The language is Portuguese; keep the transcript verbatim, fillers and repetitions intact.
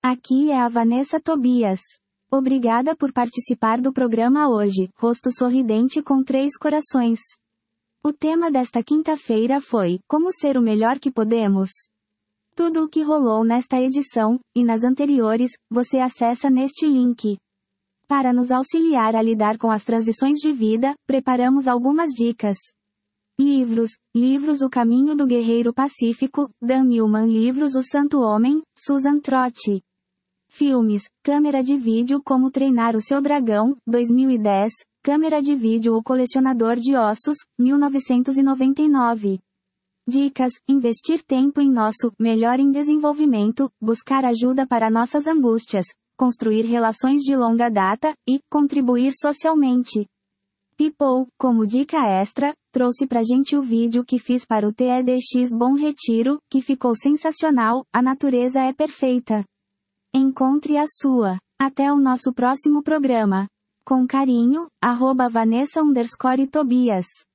Aqui é a Vanessa Tobias. Obrigada por participar do programa hoje, rosto sorridente com três corações. O tema desta quinta-feira foi, como ser o melhor que podemos? Tudo o que rolou nesta edição, e nas anteriores, você acessa neste link. Para nos auxiliar a lidar com as transições de vida, preparamos algumas dicas. Livros, livros O Caminho do Guerreiro Pacífico, Dan Millman. Livros O Santo Homem, Susan Trott. Filmes, câmera de vídeo Como Treinar o Seu Dragão, dois mil e dez, câmera de vídeo O Colecionador de Ossos, mil novecentos e noventa e nove. Dicas, investir tempo em nosso melhor em desenvolvimento, buscar ajuda para nossas angústias, construir relações de longa data, e contribuir socialmente. People, como dica extra, trouxe pra gente o vídeo que fiz para o T E D X Bom Retiro, que ficou sensacional, a natureza é perfeita. Encontre a sua. Até o nosso próximo programa. Com carinho, arroba Vanessa underscore Tobias.